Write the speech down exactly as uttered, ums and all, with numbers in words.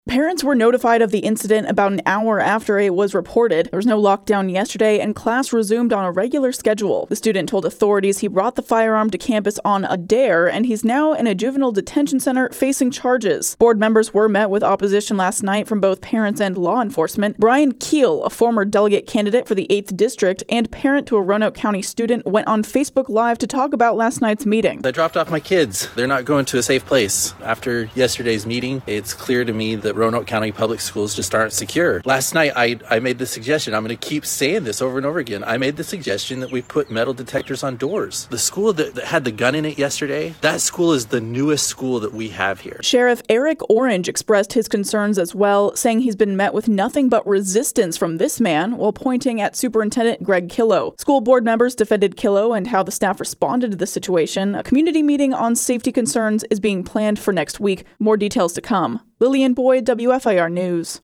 Parents were notified of the incident about an hour after it was reported. There was no lockdown yesterday, and class resumed on a regular schedule. The student told authorities he brought the firearm to campus on a dare, and he's now in a juvenile detention center facing charges. Board members were met with opposition last night from both parents and law enforcement. Brian Keel, a former delegate candidate for the eighth District and parent to a Roanoke County student, went on Facebook Live to talk about last night's meeting. I dropped off my kids. They're not going to a safe place. After yesterday's meeting, it's clear to me that Roanoke County public schools just aren't secure. Last night, I, I made the suggestion, I'm going to keep saying this over and over again, I made the suggestion that we put metal detectors on doors. The school that, that had the gun in it yesterday, that school is the newest school that we have here. Sheriff Eric Orange expressed his concerns as well, saying he's been met with nothing but resistance from this man, while pointing at Superintendent Greg Killow. School board members defended Killow and how the staff responded to the situation. A community meeting on safety concerns is being planned for next week. More details to come. Lillian Boyd, W F I R News.